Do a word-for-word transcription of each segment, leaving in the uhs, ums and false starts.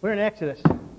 We're in Exodus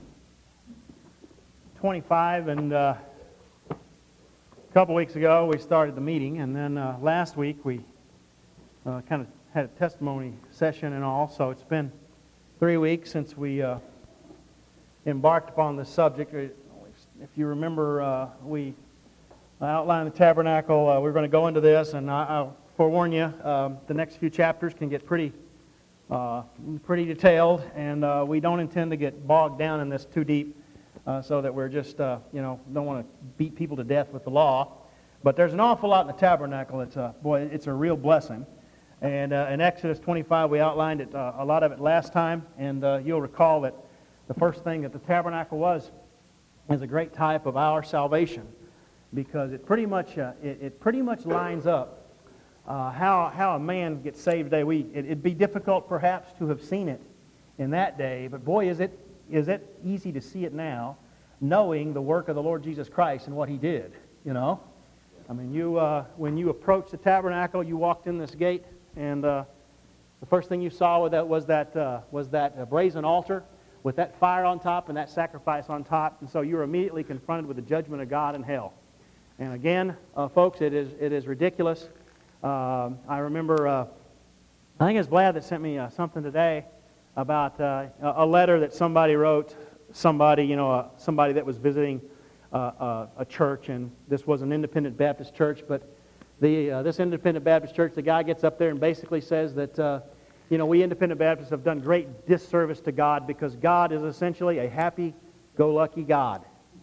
twenty-five, and uh, a couple weeks ago we started the meeting, and then uh, last week we uh, kind of had a testimony session and all, so it's been three weeks since we uh, embarked upon this subject. If you remember, uh, we outlined the tabernacle. Uh, we're going to go into this, and I, I'll forewarn you, um, the next few chapters can get pretty Uh, pretty detailed, and uh, we don't intend to get bogged down in this too deep uh, so that we're just, uh, you know, don't want to beat people to death with the law. But there's an awful lot in the tabernacle. It's a, boy, it's a real blessing. And uh, in Exodus twenty-five, we outlined it, uh, a lot of it last time, and uh, you'll recall that the first thing that the tabernacle was is a great type of our salvation, because it pretty much, uh, it, it pretty much lines up Uh, how how a man gets saved today. We it, it'd be difficult perhaps to have seen it in that day, but boy, is it is it easy to see it now, knowing the work of the Lord Jesus Christ and what He did. You know, I mean, you uh, when you approached the tabernacle, you walked in this gate, and uh, the first thing you saw with that was that uh, was that uh, brazen altar with that fire on top and that sacrifice on top, and so you were immediately confronted with the judgment of God and hell. And again, uh, folks, it is it is ridiculous. Uh, I remember, uh, I think it's Vlad that sent me uh, something today about uh, a letter that somebody wrote, somebody, you know, uh, somebody that was visiting uh, uh, a church, and this was an independent Baptist church, but the uh, this independent Baptist church, the guy gets up there and basically says that, uh, you know, we independent Baptists have done great disservice to God because God is essentially a happy-go-lucky God.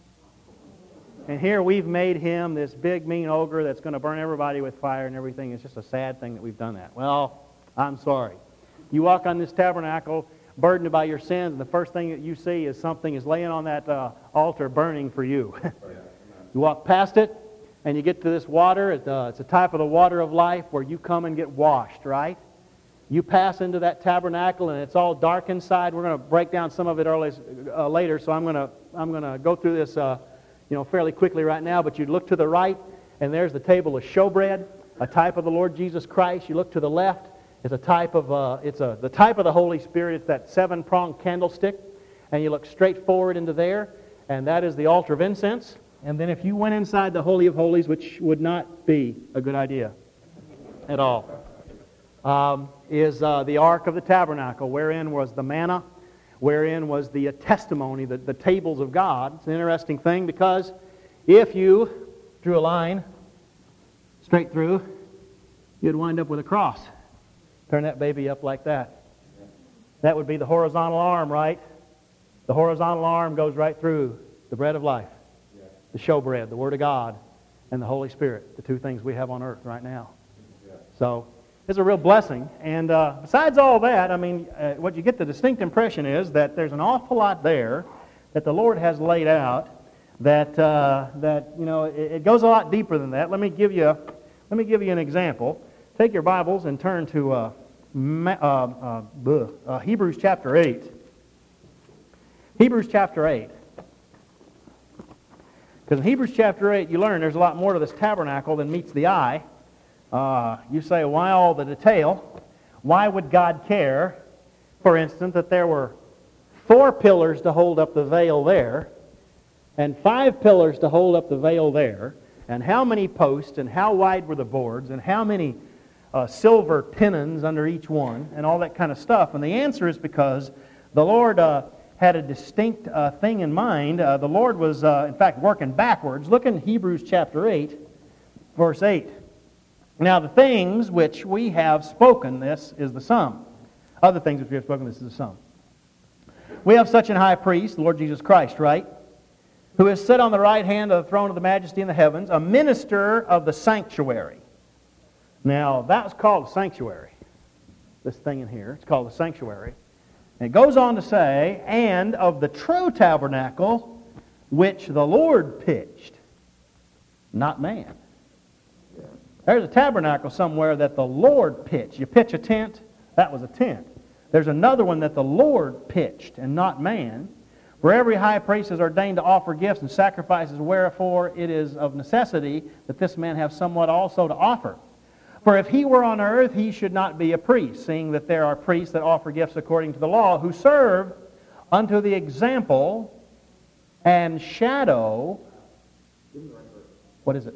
And here we've made Him this big, mean ogre that's going to burn everybody with fire and everything. It's just a sad thing that we've done that. Well, I'm sorry. You walk on this tabernacle burdened by your sins, and the first thing that you see is something is laying on that uh, altar burning for you. You walk past it, and you get to this water. It, uh, it's a type of the water of life where you come and get washed, right? You pass into that tabernacle, and it's all dark inside. We're going to break down some of it early, uh, later, so I'm going to I'm going to go through this Uh, you know, fairly quickly right now, but you look to the right, and there's the table of showbread, a type of the Lord Jesus Christ. You look to the left, it's a type of, uh, it's a the type of the Holy Spirit. It's that seven-pronged candlestick, and you look straight forward into there, and that is the altar of incense. And then if you went inside the Holy of Holies, which would not be a good idea at all, um, is uh, the Ark of the Tabernacle, wherein was the manna, wherein was the testimony, the, the tables of God. It's an interesting thing because if you drew a line straight through, you'd wind up with a cross. Turn that baby up like that. That would be the horizontal arm, right? The horizontal arm goes right through the bread of life, the showbread, the Word of God, and the Holy Spirit, the two things we have on earth right now. So it's a real blessing. And uh, besides all that, I mean, uh, what you get the distinct impression is that there's an awful lot there that the Lord has laid out that, uh, that you know, it, it goes a lot deeper than that. Let me give you, let me give you an example. Take your Bibles and turn to uh, uh, uh, uh, Hebrews chapter eight. Hebrews chapter eight. Because in Hebrews chapter eight, you learn there's a lot more to this tabernacle than meets the eye. Uh, you say, why all the detail? Why would God care, for instance, that there were four pillars to hold up the veil there, and five pillars to hold up the veil there, and how many posts, and how wide were the boards, and how many uh, silver tenons under each one, and all that kind of stuff? And the answer is because the Lord uh, had a distinct uh, thing in mind. Uh, the Lord was, uh, in fact, working backwards. Look in Hebrews chapter eight, verse eight. Now the things which we have spoken, this is the sum. Other things which we have spoken, this is the sum. We have such an high priest, the Lord Jesus Christ, right? Who is set on the right hand of the throne of the majesty in the heavens, a minister of the sanctuary. Now that was called a sanctuary. This thing in here, it's called a sanctuary. And it goes on to say, and of the true tabernacle which the Lord pitched, not man. There's a tabernacle somewhere that the Lord pitched. You pitch a tent, that was a tent. There's another one that the Lord pitched and not man. For every high priest is ordained to offer gifts and sacrifices, wherefore it is of necessity that this man have somewhat also to offer. For if he were on earth, he should not be a priest, seeing that there are priests that offer gifts according to the law, who serve unto the example and shadow. What is it?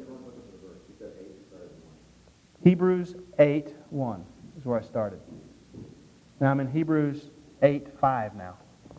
Hebrews eight one is where I started. Now I'm in Hebrews eight five now.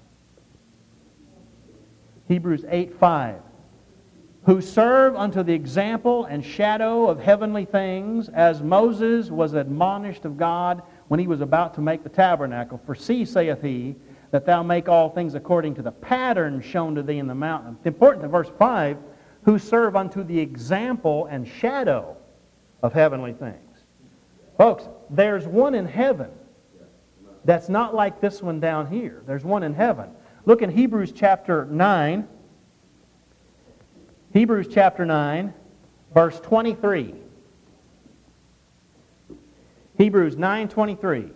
Hebrews eight five. Who serve unto the example and shadow of heavenly things, as Moses was admonished of God when he was about to make the tabernacle. For see, saith he, that thou make all things according to the pattern shown to thee in the mountain. Important to verse five, who serve unto the example and shadow of heavenly things. Folks, there's one in heaven that's not like this one down here. There's one in heaven. Look in Hebrews chapter nine. Hebrews chapter nine, verse twenty-three. Hebrews nine twenty-three.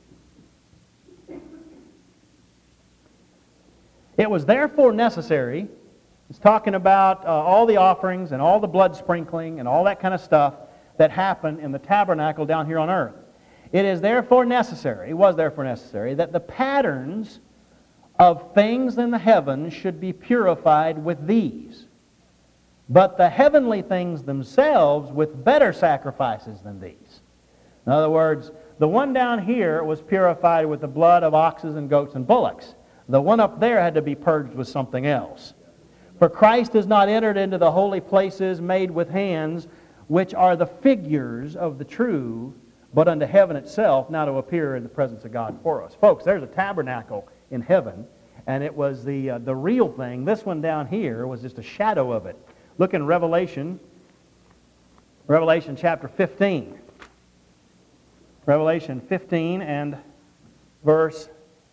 It was therefore necessary, it's talking about uh, all the offerings and all the blood sprinkling and all that kind of stuff that happened in the tabernacle down here on earth. It is therefore necessary, it was therefore necessary, that the patterns of things in the heavens should be purified with these, but the heavenly things themselves with better sacrifices than these. In other words, the one down here was purified with the blood of oxes and goats and bullocks. The one up there had to be purged with something else. For Christ has not entered into the holy places made with hands, which are the figures of the true, but unto heaven itself, now to appear in the presence of God for us. Folks, there's a tabernacle in heaven, and it was the, uh, the real thing. This one down here was just a shadow of it. Look in Revelation, Revelation chapter fifteen. Revelation fifteen and verse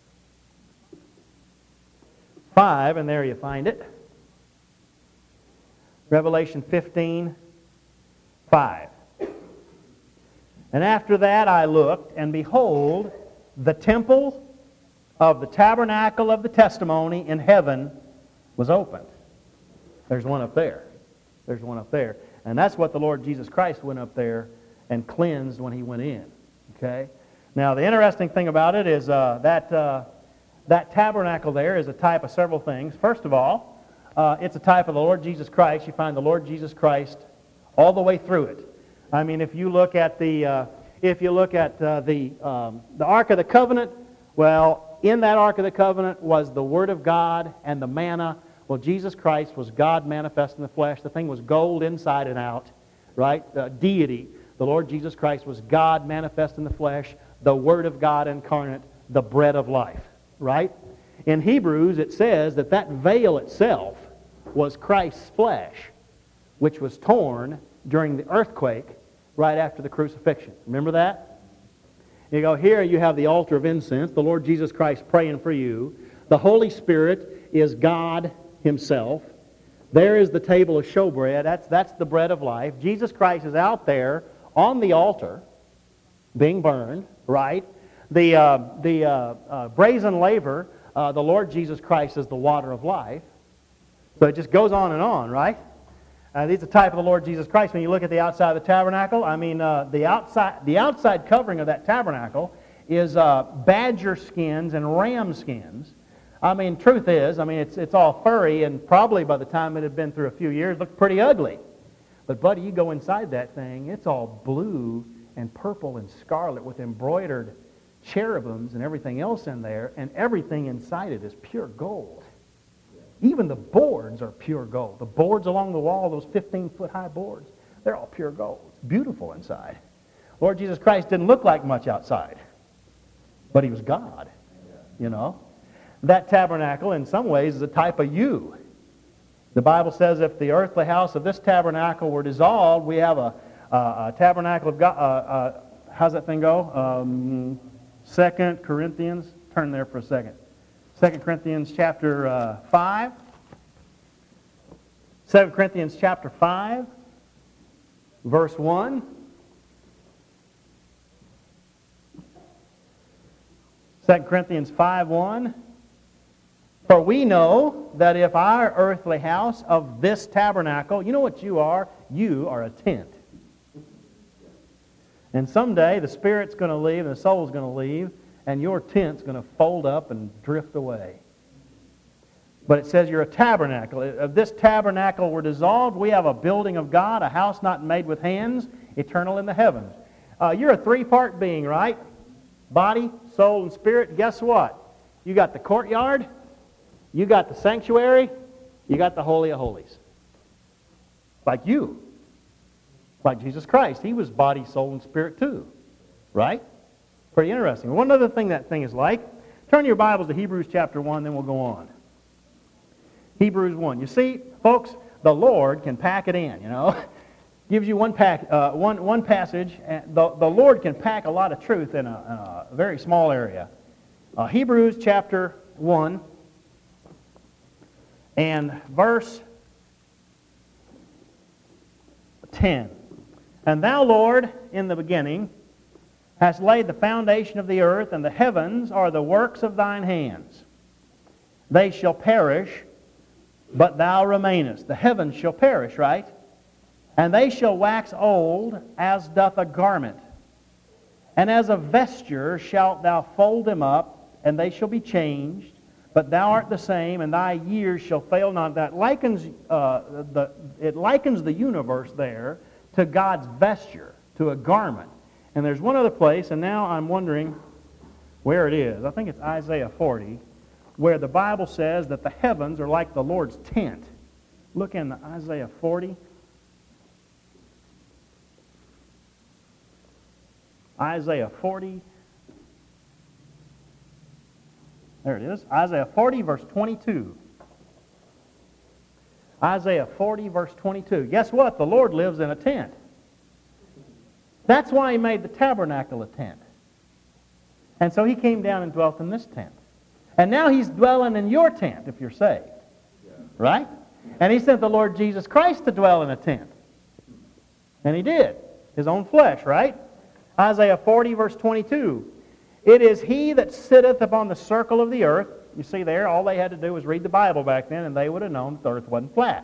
five, and there you find it. Revelation fifteen, five. And after that I looked, and behold, the temple of the tabernacle of the testimony in heaven was opened. There's one up there. There's one up there. And that's what the Lord Jesus Christ went up there and cleansed when he went in. Okay? Now, the interesting thing about it is uh, that, uh, that tabernacle there is a type of several things. First of all, uh, it's a type of the Lord Jesus Christ. You find the Lord Jesus Christ all the way through it. I mean, if you look at the, uh, if you look at uh, the, um, the Ark of the Covenant, well, in that Ark of the Covenant was the Word of God and the manna. Well, Jesus Christ was God manifest in the flesh. The thing was gold inside and out, right? Uh, deity. The Lord Jesus Christ was God manifest in the flesh, the Word of God incarnate, the bread of life, right? In Hebrews, it says that that veil itself was Christ's flesh, which was torn during the earthquake right after the crucifixion. Remember that? You go, here you have the altar of incense, the Lord Jesus Christ praying for you. The Holy Spirit is God Himself. There is the table of showbread. That's, that's the bread of life. Jesus Christ is out there on the altar being burned, right? The, uh, the uh, uh, brazen laver, uh, the Lord Jesus Christ is the water of life. So it just goes on and on, right? Uh, these are a type of the Lord Jesus Christ. When you look at the outside of the tabernacle, I mean, uh, the outside the outside covering of that tabernacle is uh, badger skins and ram skins. I mean, truth is, I mean, it's it's all furry, and probably by the time it had been through a few years, looked pretty ugly. But buddy, you go inside that thing, it's all blue and purple and scarlet with embroidered cherubims and everything else in there, and everything inside it is pure gold. Even the boards are pure gold. The boards along the wall, those fifteen-foot high boards, they're all pure gold. It's beautiful inside. Lord Jesus Christ didn't look like much outside, but He was God, you know. That tabernacle, in some ways, is a type of you. The Bible says if the earthly house of this tabernacle were dissolved, we have a, a, a tabernacle of God. Uh, uh, how's that thing go? Um, Second Corinthians. Turn there for a second. Second Corinthians chapter uh, five. Second Corinthians chapter five, verse one. Second Corinthians five one. For we know that if our earthly house of this tabernacle, you know what you are? You are a tent. And someday the spirit's going to leave and the soul's going to leave, and your tent's going to fold up and drift away. But it says you're a tabernacle. Of this tabernacle we're dissolved. We have a building of God, a house not made with hands, eternal in the heavens. Uh, you're a three-part being, right? Body, soul, and spirit. Guess what? You got the courtyard, you got the sanctuary, you got the Holy of Holies. Like you. Like Jesus Christ. He was body, soul, and spirit too. Right? Pretty interesting. One other thing that thing is like. Turn your Bibles to Hebrews chapter one, then we'll go on. Hebrews one. You see, folks, the Lord can pack it in, you know. Gives you one pack, uh, one one passage, and the, the Lord can pack a lot of truth in a, in a very small area. Uh, Hebrews chapter one and verse ten. And thou, Lord, in the beginning, hast laid the foundation of the earth, and the heavens are the works of thine hands. They shall perish, but thou remainest. The heavens shall perish, right? And they shall wax old as doth a garment. And as a vesture shalt thou fold them up, and they shall be changed. But thou art the same, and thy years shall fail not. That likens uh, the it likens the universe there to God's vesture, to a garment. And there's one other place, and now I'm wondering where it is. I think it's Isaiah forty, where the Bible says that the heavens are like the Lord's tent. Look in Isaiah forty. Isaiah forty. There it is. Isaiah forty, verse twenty-two. Isaiah forty, verse twenty-two. Guess what? The Lord lives in a tent. That's why He made the tabernacle a tent. And so He came down and dwelt in this tent. And now He's dwelling in your tent if you're saved. Right? And He sent the Lord Jesus Christ to dwell in a tent. And He did. His own flesh, right? Isaiah forty, verse twenty-two. It is He that sitteth upon the circle of the earth. You see there, all they had to do was read the Bible back then, and they would have known that the earth wasn't flat.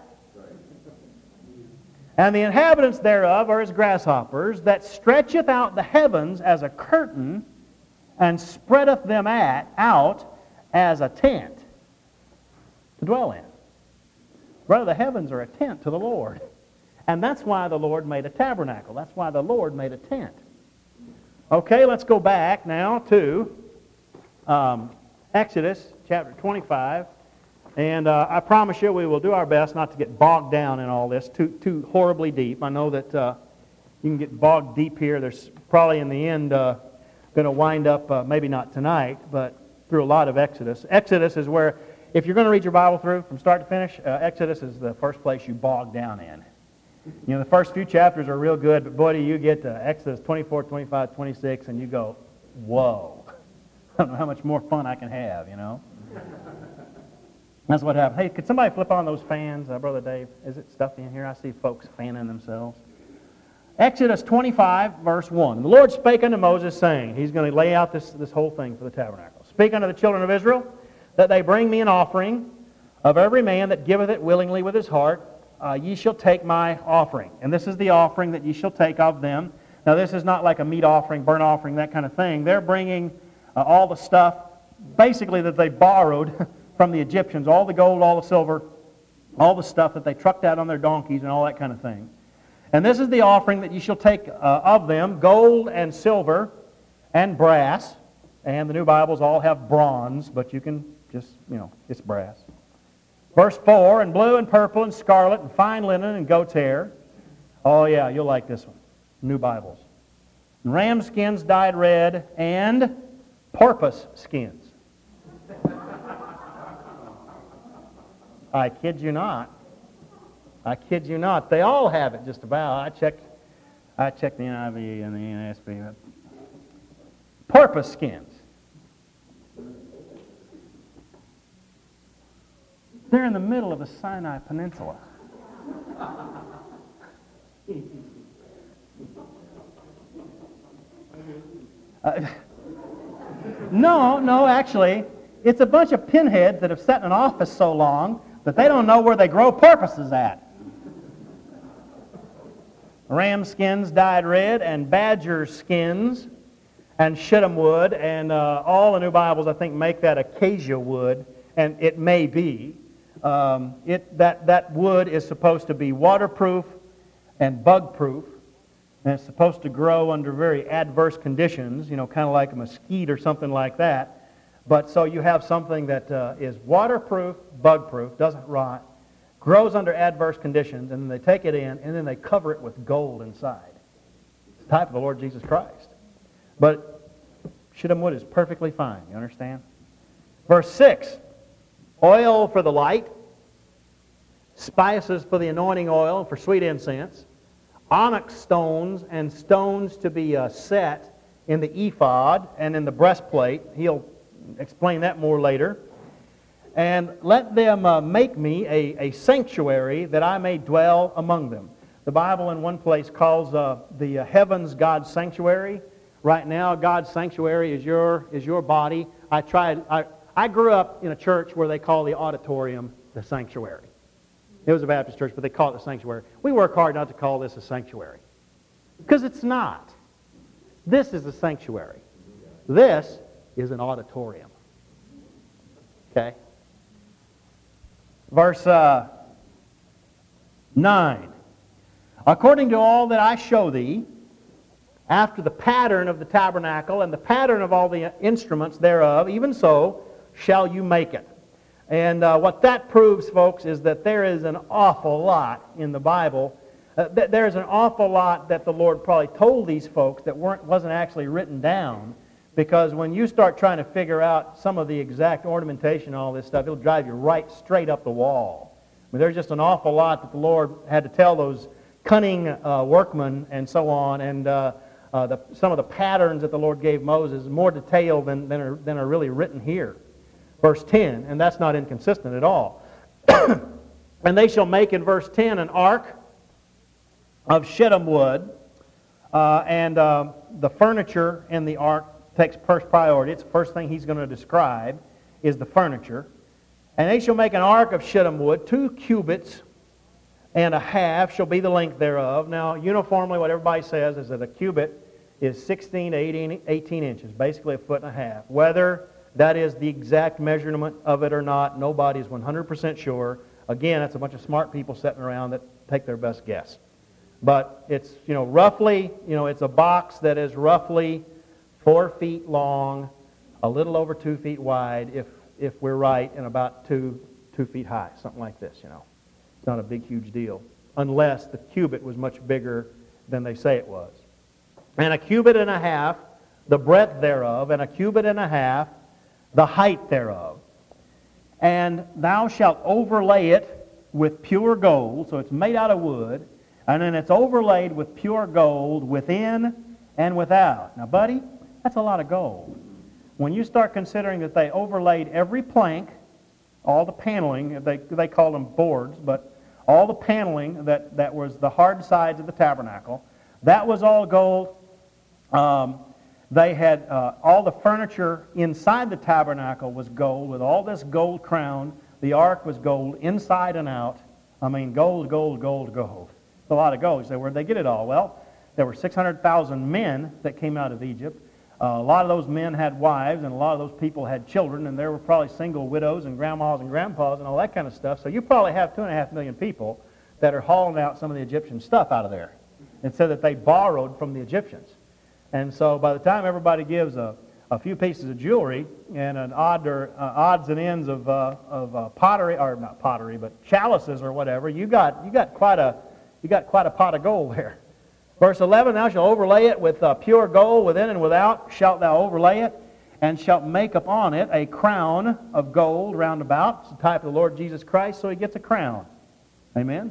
And the inhabitants thereof are as grasshoppers, that stretcheth out the heavens as a curtain, and spreadeth them at, out as a tent to dwell in. Brother, the heavens are a tent to the Lord. And that's why the Lord made a tabernacle. That's why the Lord made a tent. Okay, let's go back now to um, Exodus chapter twenty-five. And uh, I promise you we will do our best not to get bogged down in all this too, too horribly deep. I know that uh, you can get bogged deep here. There's probably in the end uh, going to wind up, uh, maybe not tonight, but through a lot of Exodus. Exodus is where, if you're going to read your Bible through from start to finish, uh, Exodus is the first place you bog down in. You know, the first few chapters are real good, but boy, do you get to Exodus twenty-four, twenty-five, twenty-six, and you go, whoa. I don't know how much more fun I can have, you know. That's what happened. Hey, could somebody flip on those fans, uh, Brother Dave? Is it stuffy in here? I see folks fanning themselves. Exodus twenty-five, verse one. The Lord spake unto Moses, saying, He's going to lay out this, this whole thing for the tabernacle. Speak unto the children of Israel, that they bring me an offering of every man that giveth it willingly with his heart. Uh, ye shall take my offering. And this is the offering that ye shall take of them. Now, this is not like a meat offering, burnt offering, that kind of thing. They're bringing uh, all the stuff, basically, that they borrowed from the Egyptians, all the gold, all the silver, all the stuff that they trucked out on their donkeys and all that kind of thing. And this is the offering that you shall take uh, of them, gold and silver and brass. And the new Bibles all have bronze, but you can just, you know, it's brass. Verse four, and blue and purple and scarlet and fine linen and goat's hair. Oh yeah, you'll like this one. New Bibles. And ram skins dyed red and porpoise skins. I kid you not. I kid you not. They all have it just about. I checked I checked the N I V and the N A S B. Porpoise skins. They're in the middle of the Sinai Peninsula. Uh, no, no, actually, it's a bunch of pinheads that have sat in an office so long that they don't know where they grow porpoises at. Ram skins dyed red, and badger skins, and shittim wood, and uh, all the new Bibles, I think, make that acacia wood, and it may be. um, it, that, that wood is supposed to be waterproof and bug-proof, and it's supposed to grow under very adverse conditions, you know, kind of like a mesquite or something like that. But so you have something that uh, is waterproof, bug-proof, doesn't rot, grows under adverse conditions, and then they take it in, and then they cover it with gold inside. It's the type of the Lord Jesus Christ. But shittim wood is perfectly fine, you understand? Verse six, oil for the light, spices for the anointing oil, for sweet incense, onyx stones and stones to be uh, set in the ephod and in the breastplate. He'll explain that more later. And let them uh, make me a, a sanctuary that I may dwell among them. The Bible in one place calls uh, the uh, heavens God's sanctuary. Right now, God's sanctuary is your is your body. I tried. I, I grew up in a church where they call the auditorium the sanctuary. It was a Baptist church, but they call it the sanctuary. We work hard not to call this a sanctuary, because it's not. This is the sanctuary. This is an auditorium. Okay? Verse uh, nine. According to all that I show thee, after the pattern of the tabernacle and the pattern of all the instruments thereof, even so shall you make it. And uh, what that proves, folks, is that there is an awful lot in the Bible. Uh, th- there's an awful lot that the Lord probably told these folks that weren't wasn't actually written down. Because when you start trying to figure out some of the exact ornamentation and all this stuff, it'll drive you right straight up the wall. I mean, there's just an awful lot that the Lord had to tell those cunning uh, workmen and so on. And uh, uh, the, some of the patterns that the Lord gave Moses is more detailed than, than, are, than are really written here. Verse ten, and that's not inconsistent at all. And they shall make in verse ten an ark of shittim wood, uh, and uh, the furniture in the ark takes first priority. It's the first thing he's going to describe is the furniture. And they shall make an ark of shittim wood, two cubits and a half shall be the length thereof. Now, uniformly, what everybody says is that a cubit is sixteen to eighteen inches, basically a foot and a half. Whether that is the exact measurement of it or not, nobody is one hundred percent sure. Again, that's a bunch of smart people sitting around that take their best guess. But it's, you know, roughly, you know, it's a box that is roughly four feet long, a little over two feet wide, if if we're right, and about two two feet high, something like this, you know. It's not a big, huge deal, unless the cubit was much bigger than they say it was. And a cubit and a half, the breadth thereof, and a cubit and a half, the height thereof. And thou shalt overlay it with pure gold, so it's made out of wood, and then it's overlaid with pure gold within and without. Now, buddy, that's a lot of gold. When you start considering that they overlaid every plank, all the paneling, they, they call them boards, but all the paneling that, that was the hard sides of the tabernacle, that was all gold. Um, they had uh, all the furniture inside the tabernacle was gold, with all this gold crown. The ark was gold inside and out. I mean, gold, gold, gold, gold. It's a lot of gold. You say, where'd they get it all? Well, there were six hundred thousand men that came out of Egypt. Uh, a lot of those men had wives, and a lot of those people had children, and there were probably single widows and grandmas and grandpas and all that kind of stuff. So you probably have two and a half million people that are hauling out some of the Egyptian stuff out of there. It said that they borrowed from the Egyptians. And so by the time everybody gives a, a few pieces of jewelry and an odd or uh, odds and ends of uh, of uh, pottery, or not pottery, but chalices or whatever, you got you got quite a you got quite a pot of gold there. Verse eleven, thou shalt overlay it with uh, pure gold within and without, shalt thou overlay it, and shalt make upon it a crown of gold round about. It's the type of the Lord Jesus Christ, so he gets a crown. Amen?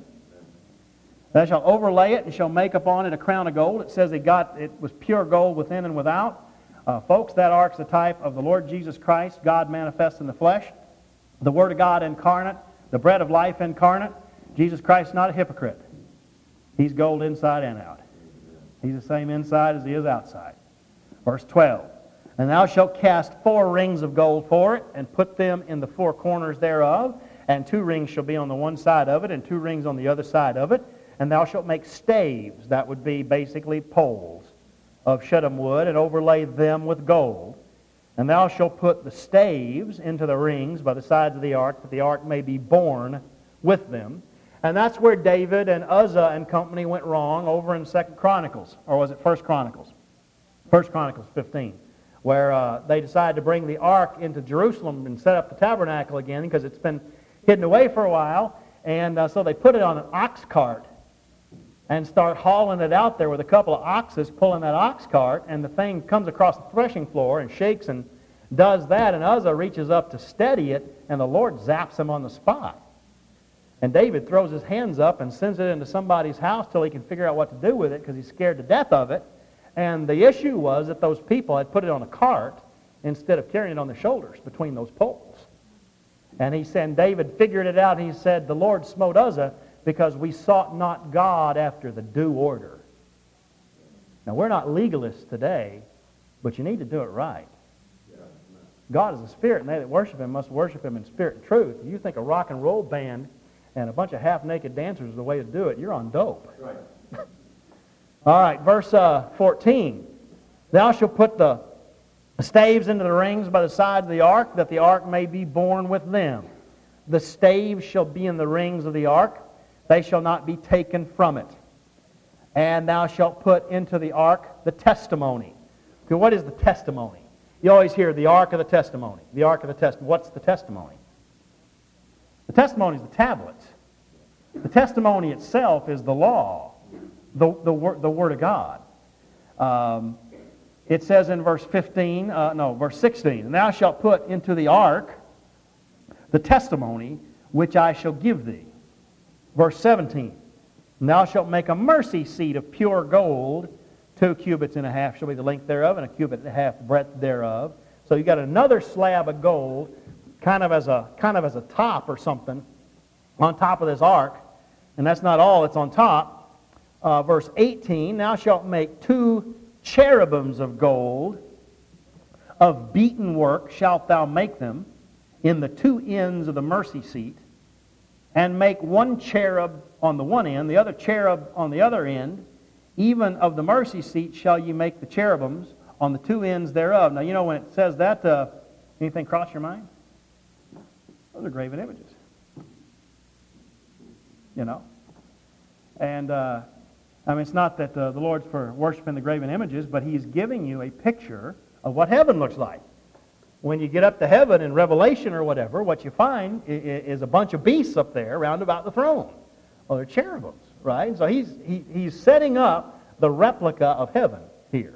Thou shalt overlay it, and shalt make upon it a crown of gold. It says it got it was pure gold within and without. Uh, folks, that ark's the type of the Lord Jesus Christ, God manifest in the flesh, the Word of God incarnate, the bread of life incarnate. Jesus Christ is not a hypocrite. He's gold inside and out. He's the same inside as he is outside. Verse twelve, and thou shalt cast four rings of gold for it, and put them in the four corners thereof, and two rings shall be on the one side of it, and two rings on the other side of it. And thou shalt make staves, that would be basically poles, of shittim wood, and overlay them with gold. And thou shalt put the staves into the rings by the sides of the ark, that the ark may be borne with them. And that's where David and Uzzah and company went wrong over in Second Chronicles. Or was it First Chronicles? First Chronicles fifteen. Where uh, they decided to bring the ark into Jerusalem and set up the tabernacle again because it's been hidden away for a while. And uh, so they put it on an ox cart and start hauling it out there with a couple of oxes pulling that ox cart, and the thing comes across the threshing floor and shakes and does that, and Uzzah reaches up to steady it, and the Lord zaps him on the spot. And David throws his hands up and sends it into somebody's house till he can figure out what to do with it because he's scared to death of it. And the issue was that those people had put it on a cart instead of carrying it on their shoulders between those poles. And he said, David figured it out. He said, the Lord smote Uzzah because we sought not God after the due order. Now, we're not legalists today, but you need to do it right. God is a spirit, and they that worship Him must worship Him in spirit and truth. You think a rock and roll band and a bunch of half-naked dancers is the way to do it, you're on dope. Right. All right, verse uh, fourteen. Thou shalt put the staves into the rings by the sides of the ark, that the ark may be borne with them. The staves shall be in the rings of the ark. They shall not be taken from it. And thou shalt put into the ark the testimony. Okay, what is the testimony? You always hear the ark of the testimony. The ark of the testimony. What's the testimony? The testimony is the tablets. The testimony itself is the law, the, the, word, the Word of God. Um, it says in verse fifteen, uh, no, verse sixteen, and thou shalt put into the ark the testimony which I shall give thee. Verse seventeen, and thou shalt make a mercy seat of pure gold, two cubits and a half shall be the length thereof, and a cubit and a half breadth thereof. So you got another slab of gold, kind of as a kind of as a top or something, on top of this ark. And that's not all that's on top. Uh, verse eighteen, thou shalt make two cherubims of gold, of beaten work shalt thou make them, in the two ends of the mercy seat, and make one cherub on the one end, the other cherub on the other end. Even of the mercy seat shall you make the cherubims on the two ends thereof. Now, you know, when it says that, uh, anything cross your mind? Those are graven images. You know? And, uh, I mean, it's not that uh, the Lord's for worshiping the graven images, but He's giving you a picture of what heaven looks like. When you get up to heaven in Revelation or whatever, what you find is a bunch of beasts up there round about the throne. Well, they're cherubims, right? And so he's, he, he's setting up the replica of heaven here.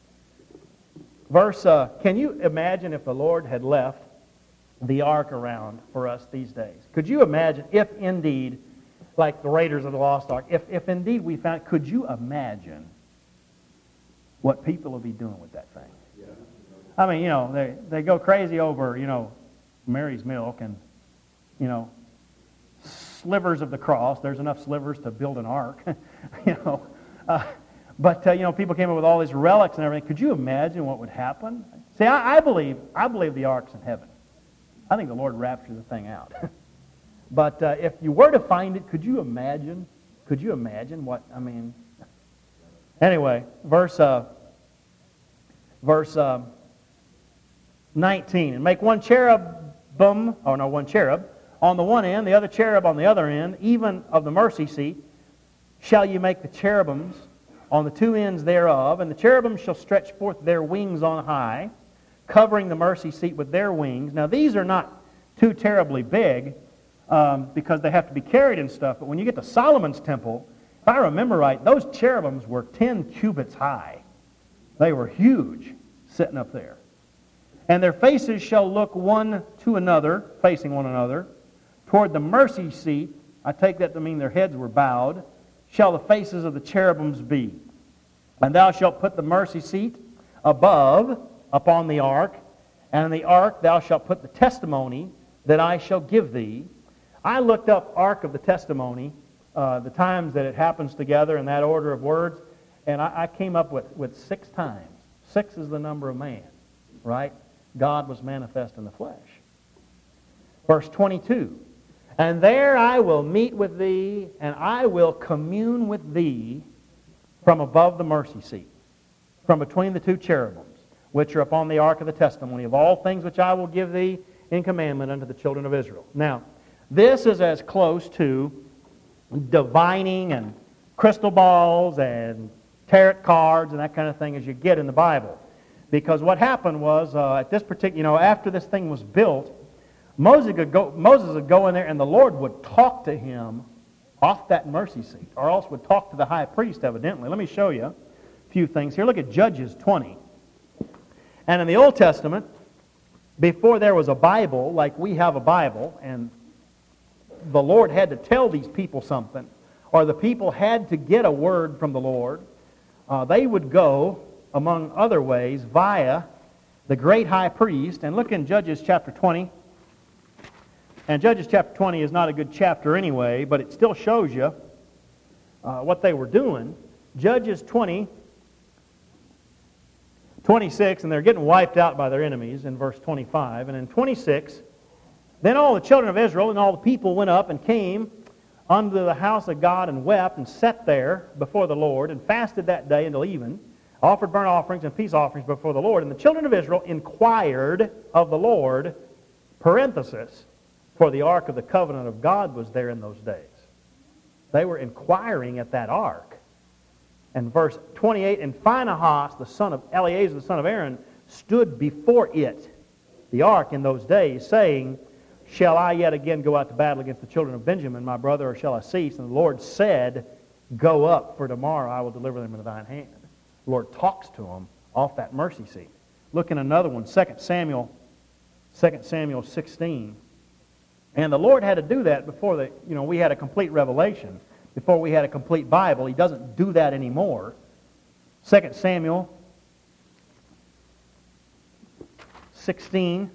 Verse, uh, can you imagine if the Lord had left the ark around for us these days? Could you imagine if indeed, like the Raiders of the Lost Ark, if, if indeed we found, could you imagine what people will be doing with that thing? I mean, you know, they, they go crazy over, you know, Mary's milk and, you know, slivers of the cross. There's enough slivers to build an ark, you know. Uh, but, uh, you know, people came up with all these relics and everything. Could you imagine what would happen? See, I, I believe I believe the ark's in heaven. I think the Lord raptured the thing out. But uh, if you were to find it, could you imagine? Could you imagine what, I mean... Anyway, verse... Uh, verse... Uh, nineteen, and make one cherubim, or no, one cherub, on the one end, the other cherub on the other end, even of the mercy seat, shall you make the cherubims on the two ends thereof, and the cherubims shall stretch forth their wings on high, covering the mercy seat with their wings. Now, these are not too terribly big, um, because they have to be carried and stuff, but when you get to Solomon's temple, if I remember right, those cherubims were ten cubits high. They were huge, sitting up there. And their faces shall look one to another, facing one another. Toward the mercy seat, I take that to mean their heads were bowed, shall the faces of the cherubims be. And thou shalt put the mercy seat above upon the ark, and in the ark thou shalt put the testimony that I shall give thee. I looked up Ark of the Testimony, uh, the times that it happens together in that order of words, and I, I came up with, with six times. Six is the number of man, right? God was manifest in the flesh. Verse twenty-two, and there I will meet with thee, and I will commune with thee from above the mercy seat, from between the two cherubims. which are upon the ark of the testimony of all things which I will give thee in commandment unto the children of Israel. Now, this is as close to divining and crystal balls and tarot cards and that kind of thing as you get in the Bible. Because what happened was, uh, at this particular, you know, after this thing was built, Moses would, go, Moses would go in there and the Lord would talk to him off that mercy seat, or else would talk to the high priest, evidently. Let me show you a few things here. Look at Judges twenty. And in the Old Testament, before there was a Bible, like we have a Bible, and the Lord had to tell these people something, or the people had to get a word from the Lord, uh, they would go, among other ways, via the great high priest. And look in Judges chapter twenty. And Judges chapter twenty is not a good chapter anyway, but it still shows you uh, what they were doing. Judges twenty, twenty-six, and they're getting wiped out by their enemies in verse twenty-five. And in twenty-six, then all the children of Israel and all the people went up and came unto the house of God and wept and sat there before the Lord and fasted that day until even, offered burnt offerings and peace offerings before the Lord. And the children of Israel inquired of the Lord, parenthesis, for the ark of the covenant of God was there in those days. They were inquiring at that ark. And verse twenty-eight, and Phinehas, the son of Eleazar, the son of Aaron, stood before it, the ark, in those days, saying, shall I yet again go out to battle against the children of Benjamin, my brother, or shall I cease? And the Lord said, go up, for tomorrow I will deliver them into thine hand. The Lord talks to them off that mercy seat. Look in another one, Second Samuel, Second Samuel sixteen. And the Lord had to do that before the, you know, we had a complete revelation, before we had a complete Bible. He doesn't do that anymore. Second Samuel sixteen,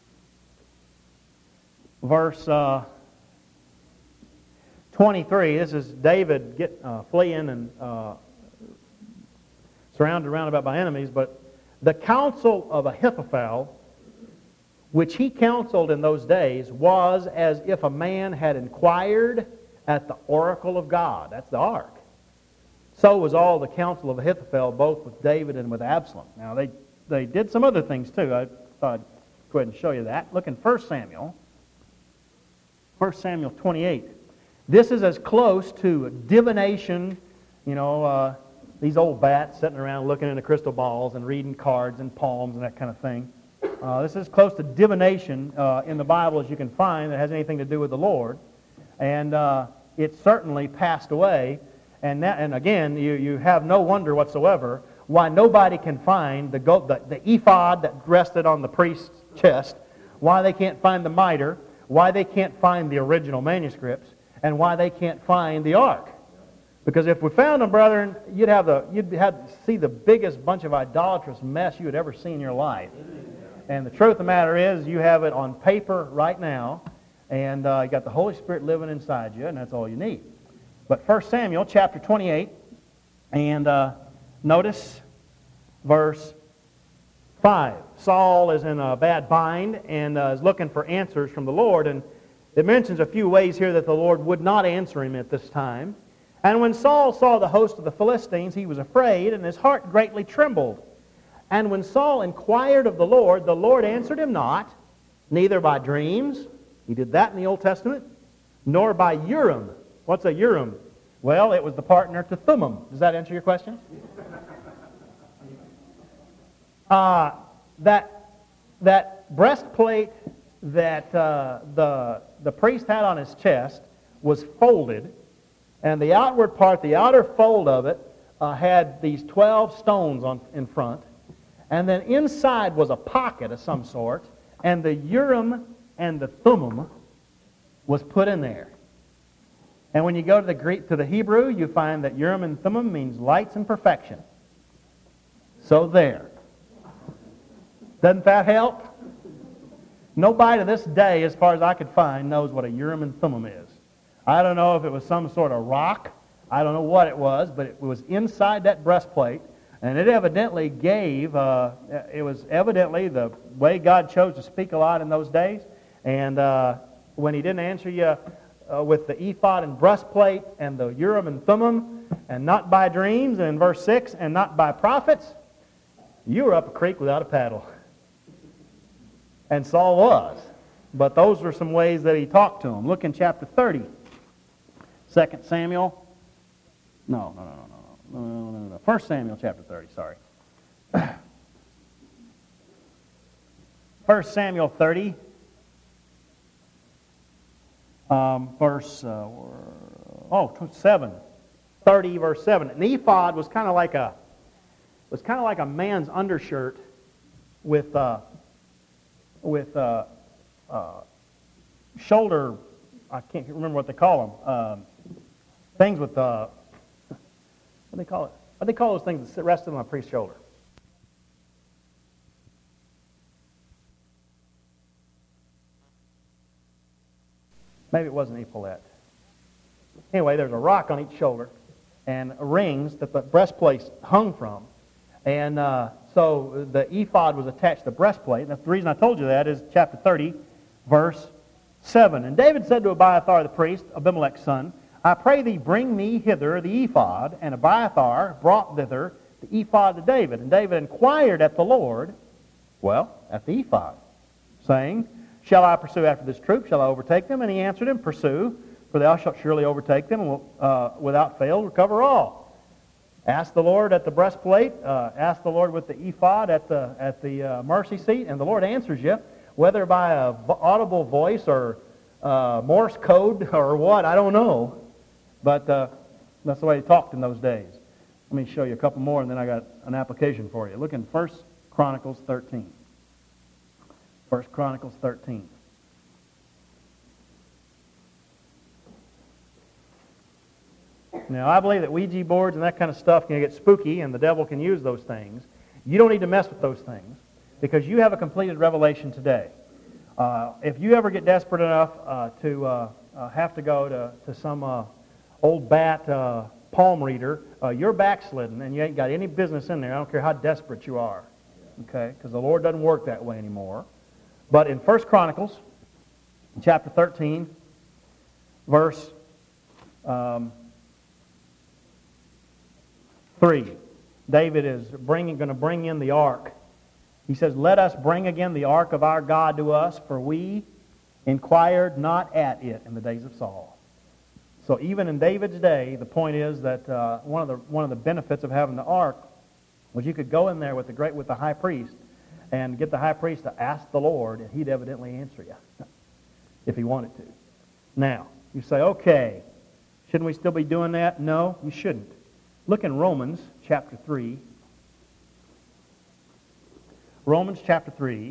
verse uh, twenty-three. This is David get, uh, fleeing and uh, surrounded round about by enemies. But the counsel of Ahithophel, which he counseled in those days, was as if a man had inquired at the oracle of God. That's the ark. So was all the counsel of Ahithophel, both with David and with Absalom. Now, they, they did some other things too. I thought I'd go ahead and show you that. Look in First Samuel. First Samuel twenty-eight. This is as close to divination, you know, uh, these old bats sitting around looking into crystal balls and reading cards and palms and that kind of thing. Uh, this is as close to divination uh, in the Bible as you can find that has anything to do with the Lord. And uh, it certainly passed away. And, that, and again, you, you have no wonder whatsoever why nobody can find the, go, the, the ephod that rested on the priest's chest, why they can't find the mitre, why they can't find the original manuscripts, and why they can't find the ark. Because if we found them, brethren, you'd have the you'd have to see the biggest bunch of idolatrous mess you had ever seen in your life. And the truth of the matter is, you have it on paper right now, and uh, you got the Holy Spirit living inside you, and that's all you need. But First Samuel chapter twenty-eight, and uh, notice verse five. Saul is in a bad bind and uh, is looking for answers from the Lord, and it mentions a few ways here that the Lord would not answer him at this time. And when Saul saw the host of the Philistines, he was afraid, and his heart greatly trembled. And when Saul inquired of the Lord, the Lord answered him not, neither by dreams, he did that in the Old Testament, nor by Urim. What's a Urim? Well, it was the partner to Thummim. Does that answer your question? Uh, that, that breastplate that uh, the, the priest had on his chest was folded, and the outward part, the outer fold of it, uh, had these twelve stones on, in front, and then inside was a pocket of some sort, and the Urim and the Thummim was put in there. And when you go to the Greek, to the Hebrew, you find that Urim and Thummim means lights and perfection. So there. Doesn't that help? Nobody to this day, as far as I could find, knows what a Urim and Thummim is. I don't know if it was some sort of rock. I don't know what it was, but it was inside that breastplate, and it evidently gave, uh, it was evidently the way God chose to speak a lot in those days. And uh, when he didn't answer you uh, with the ephod and breastplate and the Urim and Thummim, and not by dreams, and in verse six, and not by prophets, You were up a creek without a paddle. And Saul was. But those were some ways that he talked to him. Look in chapter thirty. Second Samuel. No, no, no, no, no, no, no, no, no. First Samuel chapter thirty, sorry. First Samuel thirty. Um, verse, uh, oh, seven. thirty, verse seven. An ephod was kind of like a, was kind of like a man's undershirt with, uh, with uh, uh, shoulder, I can't remember what they call them, um, things with, uh, what do they call it? What do they call those things that rest on a priest's shoulder? Maybe it wasn't epaulette. Anyway, there's a rock on each shoulder and rings that the breastplate hung from. And uh, so the ephod was attached to the breastplate. And that's the reason I told you that is chapter thirty, verse seven. And David said to Abiathar the priest, Abimelech's son, I pray thee bring me hither the ephod. And Abiathar brought thither the ephod to David. And David inquired at the Lord, well, at the ephod, saying, Shall I pursue after this troop? Shall I overtake them? And he answered him, Pursue, for thou shalt surely overtake them, and will uh, without fail recover all. Ask the Lord at the breastplate, uh, ask the Lord with the ephod at the at the uh, mercy seat, and the Lord answers you, whether by a audible voice or uh, Morse code or what, I don't know. But uh, that's the way he talked in those days. Let me show you a couple more, and then I got an application for you. Look in First Chronicles thirteen. First Chronicles thirteen. Now, I believe that Ouija boards and that kind of stuff can get spooky, and the devil can use those things. You don't need to mess with those things, because you have a completed revelation today. Uh, if you ever get desperate enough uh, to uh, uh, have to go to, to some uh, old bat uh, palm reader, uh, you're backslidden, and you ain't got any business in there. I don't care how desperate you are, okay? Because the Lord doesn't work that way anymore. But in First Chronicles, chapter thirteen, verse um, three, David is bringing, going to bring in the ark. He says, Let us bring again the ark of our God to us, for we inquired not at it in the days of Saul. So even in David's day, the point is that uh, one of the one of the benefits of having the ark was you could go in there with the great with the high priest and get the high priest to ask the Lord, and he'd evidently answer you if he wanted to. Now, you say, okay, shouldn't we still be doing that? No, you shouldn't. Look in Romans chapter three. Romans chapter three.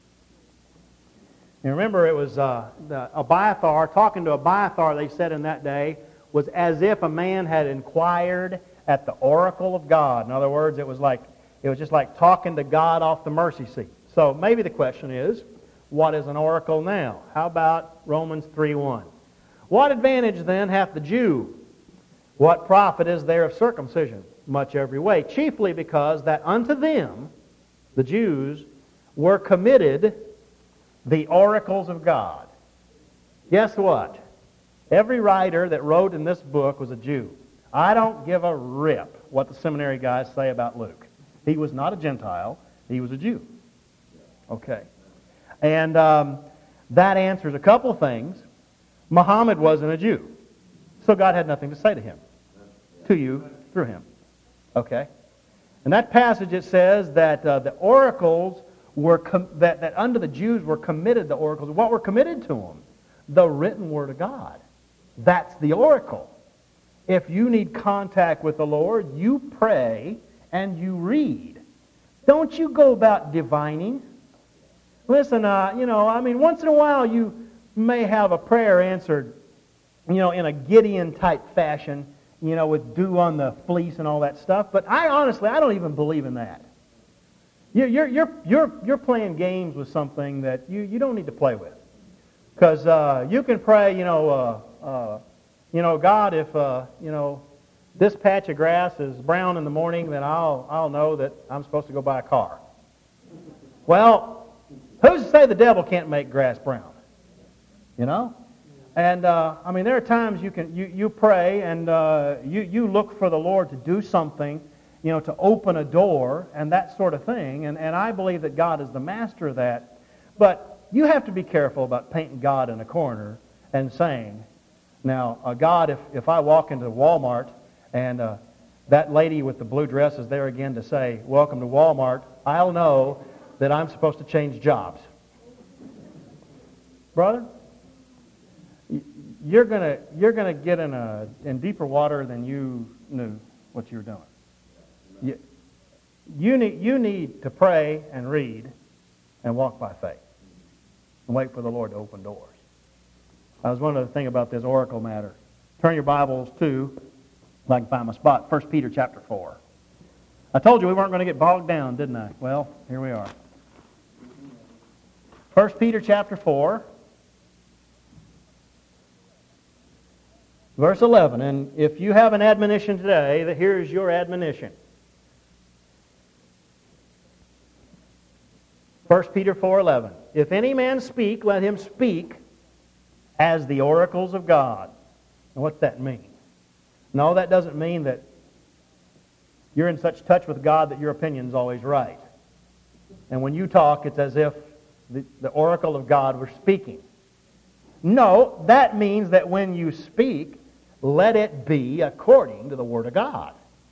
And remember, it was uh, the Abiathar, talking to Abiathar, they said in that day, was as if a man had inquired at the oracle of God. In other words, it was like It was just like talking to God off the mercy seat. So maybe the question is, what is an oracle now? How about Romans three one? What advantage then hath the Jew? What profit is there of circumcision? Much every way. Chiefly because that unto them, the Jews, were committed the oracles of God. Guess what? Every writer that wrote in this book was a Jew. I don't give a rip what the seminary guys say about Luke. He was not a Gentile. He was a Jew. Okay. And um, that answers a couple of things. Muhammad wasn't a Jew. So God had nothing to say to him. To you, through him. Okay. In that passage it says that uh, the oracles were, com- that, that under the Jews were committed the oracles. What were committed to them? The written word of God. That's the oracle. If you need contact with the Lord, you pray and you read. Don't you go about divining. Listen, uh, you know, I mean, once in a while you may have a prayer answered, you know, in a Gideon-type fashion, you know, with dew on the fleece and all that stuff. But I honestly, I don't even believe in that. You're, you're, you're, you're, you're playing games with something that you, you don't need to play with. Because uh, you can pray, you know, uh, uh, you know, God, if, uh, you know, this patch of grass is brown in the morning, then I'll I'll know that I'm supposed to go buy a car. Well, who's to say the devil can't make grass brown? You know? And, uh, I mean, there are times you can you, you pray and uh, you, you look for the Lord to do something, you know, to open a door and that sort of thing. And, and I believe that God is the master of that. But you have to be careful about painting God in a corner and saying, now, uh, God, if, if I walk into Walmart and uh, that lady with the blue dress is there again to say, welcome to Walmart, I'll know that I'm supposed to change jobs. Brother, you're gonna you're gonna get in a in deeper water than you knew what you were doing. You, you need you need to pray and read and walk by faith and wait for the Lord to open doors. That was one other thing about this oracle matter. Turn your Bibles to, if I can find my spot, First Peter chapter four. I told you we weren't going to get bogged down, didn't I? Well, here we are. First Peter chapter four, verse eleven. And if you have an admonition today, that here's your admonition. First Peter four eleven. If any man speak, let him speak as the oracles of God. And what's that mean? No, that doesn't mean that you're in such touch with God that your opinion's always right. And when you talk, it's as if the, the oracle of God were speaking. No, that means that when you speak, let it be according to the Word of God.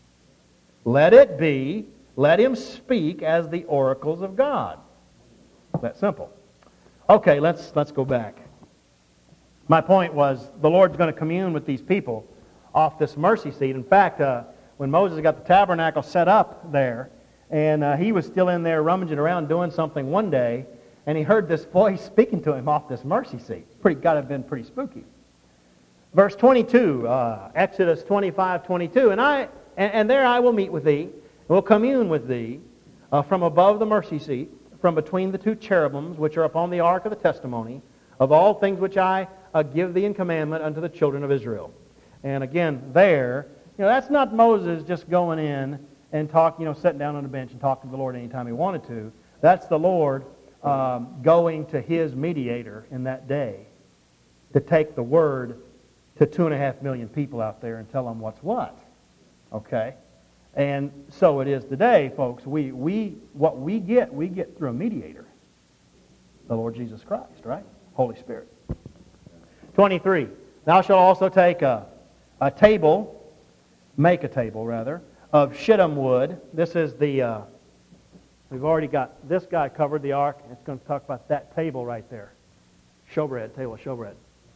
Let it be, let him speak as the oracles of God. That simple. Okay, let's let's go back. My point was the Lord's going to commune with these people off this mercy seat. In fact, uh, when Moses got the tabernacle set up there, and uh, he was still in there rummaging around doing something one day, and he heard this voice speaking to him off this mercy seat. Pretty got to have been pretty spooky. Verse twenty-two, uh, Exodus twenty-five twenty-two, and I and, and there I will meet with thee, and will commune with thee uh, from above the mercy seat, from between the two cherubims which are upon the ark of the testimony, of all things which I uh, give thee in commandment unto the children of Israel. And again, there, you know, that's not Moses just going in and talk, you know, sitting down on a bench and talking to the Lord anytime he wanted to. That's the Lord um, going to his mediator in that day to take the word to two and a half million people out there and tell them what's what. Okay? And so it is today, folks. We we what we get, we get through a mediator, the Lord Jesus Christ, right? Holy Spirit. twenty-three. Thou shalt also take a, a table, make a table rather, of shittim wood. This is the, uh, we've already got this guy covered, the ark. It's going to talk about that table right there. Showbread, table of showbread.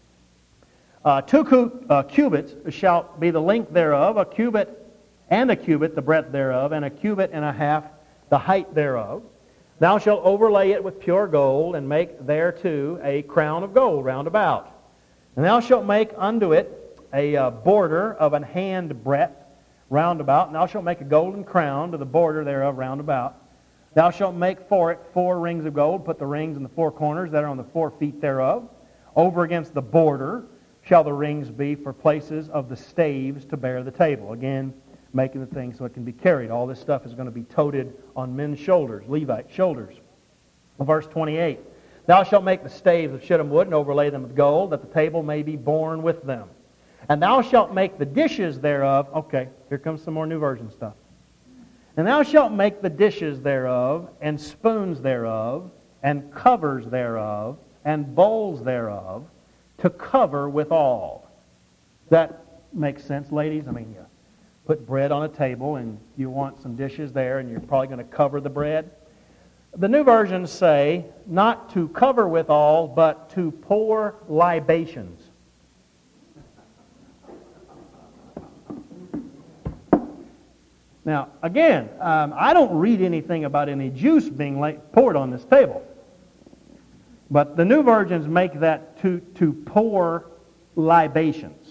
Uh, two cu- uh, cubits shall be the length thereof, a cubit and a cubit the breadth thereof, and a cubit and a half the height thereof. Thou shalt overlay it with pure gold, and make thereto a crown of gold round about. And thou shalt make unto it a uh, border of an hand breadth round about, and thou shalt make a golden crown to the border thereof round about. Thou shalt make for it four rings of gold, put the rings in the four corners that are on the four feet thereof. Over against the border shall the rings be for places of the staves to bear the table. Again, making the thing so it can be carried. All this stuff is going to be toted on men's shoulders, Levite shoulders. Verse twenty-eight. Thou shalt make the staves of shittim wood and overlay them with gold, that the table may be borne with them. And thou shalt make the dishes thereof. Okay, here comes some more New Version stuff. And thou shalt make the dishes thereof, and spoons thereof, and covers thereof, and bowls thereof, to cover withal. That makes sense, ladies? I mean, you put bread on a table, and you want some dishes there, and you're probably going to cover the bread. The New Versions say, not to cover withal, but to pour libations. Now, again, um, I don't read anything about any juice being poured on this table. But the New Versions make that to, to pour libations.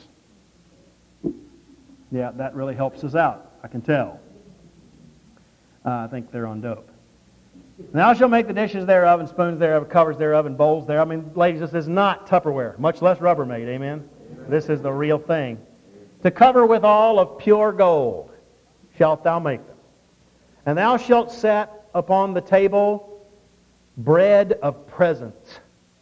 Yeah, that really helps us out, I can tell. Uh, I think they're on dope. And thou shalt make the dishes thereof, and spoons thereof, covers thereof, and bowls thereof. I mean, ladies, this is not Tupperware, much less Rubbermaid, amen? This is the real thing. To cover withal of pure gold shalt thou make them. And thou shalt set upon the table bread of presence.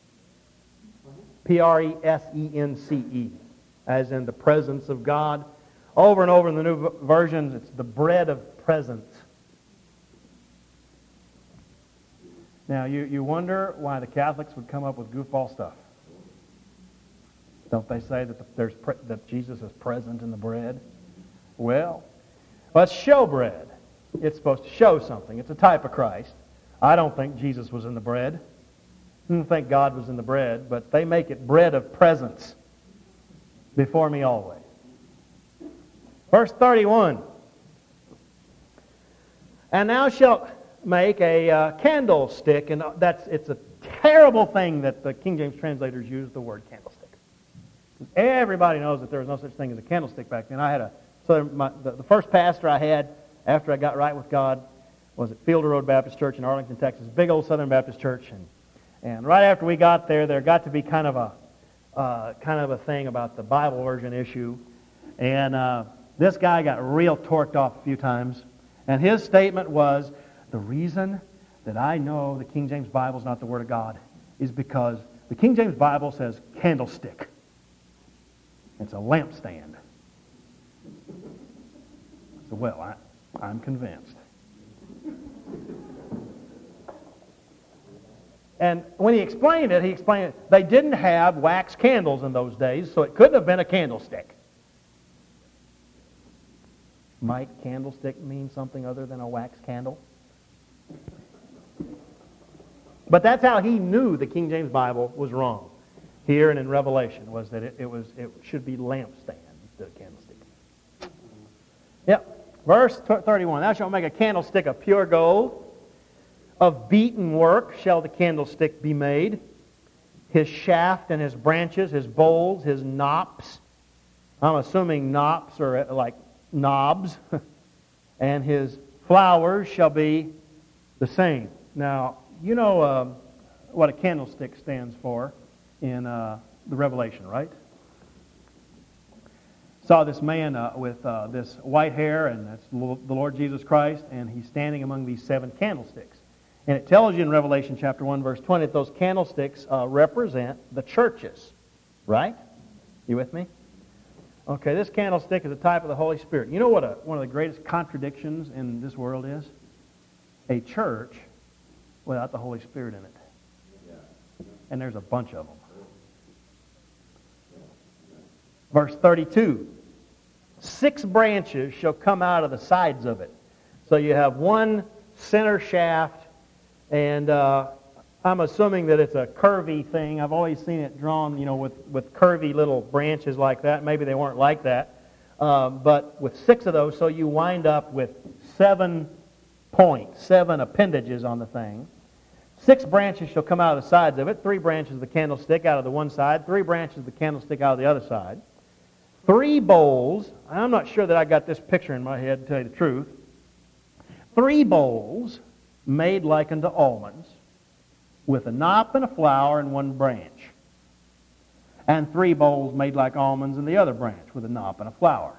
P R E S E N C E, as in the presence of God. Over and over in the New Versions, it's the bread of presence. Now, you, you wonder why the Catholics would come up with goofball stuff. Don't they say that the, there's pre, that Jesus is present in the bread? Well, let's show bread. It's supposed to show something. It's a type of Christ. I don't think Jesus was in the bread. I don't think God was in the bread, but they make it bread of presence before me always. Verse thirty-one. And thou shalt make a uh, candlestick, and that's it's a terrible thing that the King James translators use the word candlestick. Everybody knows that there was no such thing as a candlestick back then. I had a so my, the, the first pastor I had after I got right with God was at Fielder Road Baptist Church in Arlington, Texas, big old Southern Baptist church, and and right after we got there, there got to be kind of a uh, kind of a thing about the Bible version issue, and uh, this guy got real torqued off a few times, and his statement was, the reason that I know the King James Bible is not the Word of God is because the King James Bible says candlestick. It's a lampstand. So, well, I, I'm convinced. And when he explained it, he explained it, they didn't have wax candles in those days, so it couldn't have been a candlestick. Might candlestick mean something other than a wax candle? But that's how he knew the King James Bible was wrong. Here and in Revelation was that it, it was it should be lampstand instead of candlestick. Yep. Verse thirty-one. Thou shalt make a candlestick of pure gold. Of beaten work shall the candlestick be made. His shaft and his branches, his bowls, his knops. I'm assuming knops are like knobs. And his flowers shall be the same. Now, you know um, what a candlestick stands for in uh, the Revelation, right? Saw this man uh, with uh, this white hair, and that's the Lord Jesus Christ, and he's standing among these seven candlesticks. And it tells you in Revelation chapter one, verse twenty, that those candlesticks uh, represent the churches, right? You with me? Okay, this candlestick is a type of the Holy Spirit. You know what a, one of the greatest contradictions in this world is? A church without the Holy Spirit in it. And there's a bunch of them. Verse thirty-two. Six branches shall come out of the sides of it. So you have one center shaft, and uh, I'm assuming that it's a curvy thing. I've always seen it drawn, you know, with, with curvy little branches like that. Maybe they weren't like that. Uh, but with six of those, so you wind up with seven points, seven appendages on the thing. Six branches shall come out of the sides of it. Three branches of the candlestick out of the one side. Three branches of the candlestick out of the other side. Three bowls. I'm not sure that I got this picture in my head, to tell you the truth. Three bowls made like unto almonds, with a knop and a flower and one branch. And three bowls made like almonds in the other branch, with a knop and a flower.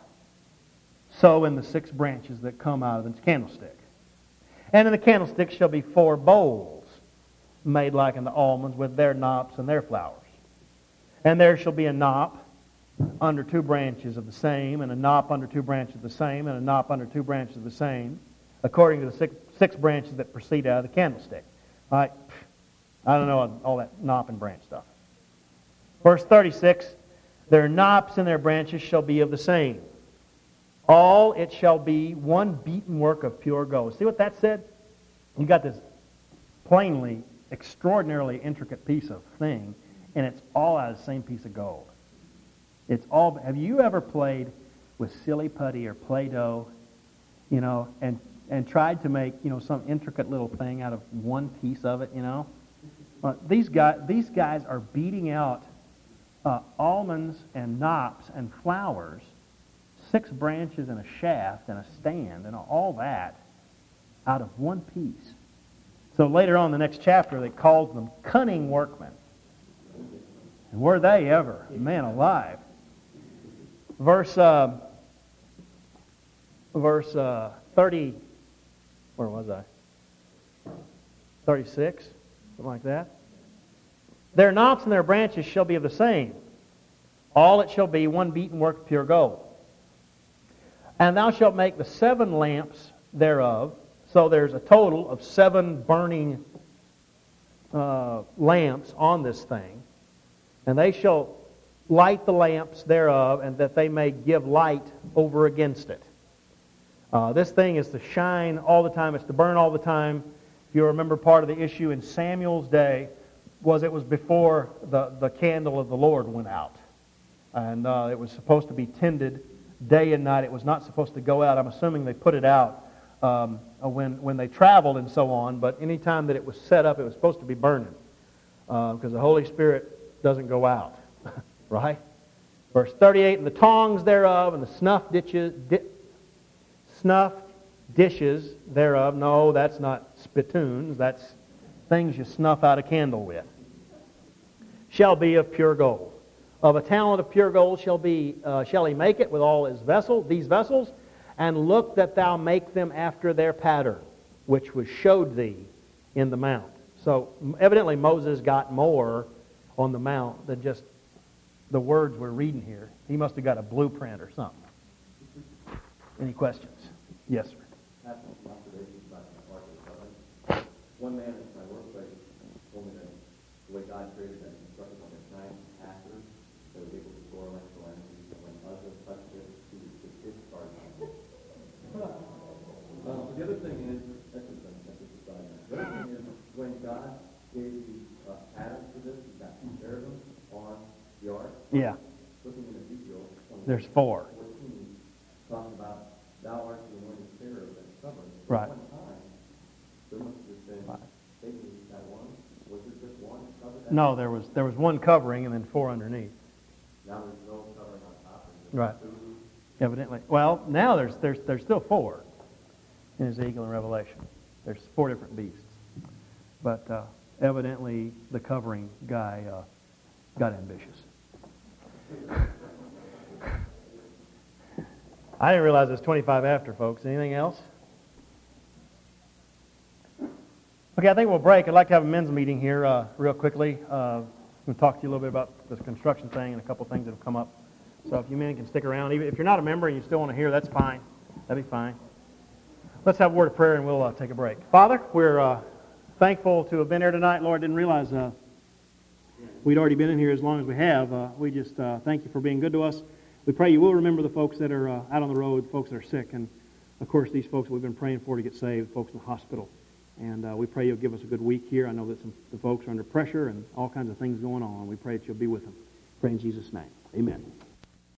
So in the six branches that come out of the candlestick. And in the candlestick shall be four bowls, made like unto almonds, with their knops and their flowers. And there shall be a knop under two branches of the same, and a knop under two branches of the same, and a knop under two branches of the same, according to the six, six branches that proceed out of the candlestick. All right, I don't know all that knop and branch stuff. Verse thirty-six, their knops and their branches shall be of the same. All it shall be one beaten work of pure gold. See what that said? You got this plainly, extraordinarily intricate piece of thing, and it's all out of the same piece of gold. It's all. Have you ever played with silly putty or Play-Doh, you know, and and tried to make, you know, some intricate little thing out of one piece of it, you know? Well, these guys, these guys are beating out uh, almonds and knops and flowers, six branches and a shaft and a stand and all that out of one piece. So later on in the next chapter, they called them cunning workmen. And were they ever? Man alive. Verse uh, verse uh, thirty, where was I? thirty-six, something like that. Their knops and their branches shall be of the same. All it shall be one beaten work of pure gold. And thou shalt make the seven lamps thereof. So there's a total of seven burning uh, lamps on this thing. And they shall light the lamps thereof, and that they may give light over against it. Uh, this thing is to shine all the time. It's to burn all the time. If you remember, part of the issue in Samuel's day was it was before the, the candle of the Lord went out. And uh, it was supposed to be tended day and night. It was not supposed to go out. I'm assuming they put it out um, when, when they traveled and so on. But any time that it was set up, it was supposed to be burning. Uh, because the Holy Spirit doesn't go out. Right? Verse thirty-eight, and the tongs thereof, and the snuff ditches, di- snuff dishes thereof. No, that's not spittoons. That's things you snuff out a candle with. Shall be of pure gold. Of a talent of pure gold shall be uh, shall he make it with all his vessels, these vessels, and look that thou make them after their pattern, which was showed thee in the mount. So evidently Moses got more on the mount than just the words we're reading here. He must have got a blueprint or something. Any questions? Yes, sir. I have some observations about the Ark of the Covenant. One man at my workplace told me that the way God created that constructed like a giant packer that was able to store electrical energy. So when Uzzah touched it, he would just discharge it. Um, the other thing is, that's just a, that's just a side note. The other thing is, when God gave you a pattern for this, you've got two cherubim on the ark. Yeah. Looking in Ezekiel, There's four. fourteen, talking about thou art the anointed cherub that covered. Right. At one time, there must have just been, Right. maybe that one. Was there just one covered? No, there was there was one covering and then four underneath. Now there's no covering on top. Right. Evidently. Well, now there's there's there's still four in Ezekiel and Revelation. There's four different beasts. But uh, evidently the covering guy uh, got ambitious. I didn't realize it was twenty-five after, folks. Anything else? Okay, I think we'll break. I'd like to have a men's meeting here uh, real quickly. Uh, we'll talk to you a little bit about this construction thing and a couple things that have come up. So if you men can stick around. Even if you're not a member and you still want to hear, that's fine. That'd be fine. Let's have a word of prayer and we'll uh, take a break. Father, we're uh, thankful to have been here tonight. Lord, didn't realize uh, we'd already been in here as long as we have. Uh, we just uh, thank you for being good to us. We pray you will remember the folks that are uh, out on the road, folks that are sick, and of course these folks we've been praying for to get saved, folks in the hospital. And uh, we pray you'll give us a good week here. I know that some the folks are under pressure and all kinds of things going on. We pray that you'll be with them. Pray in Jesus' name. Amen.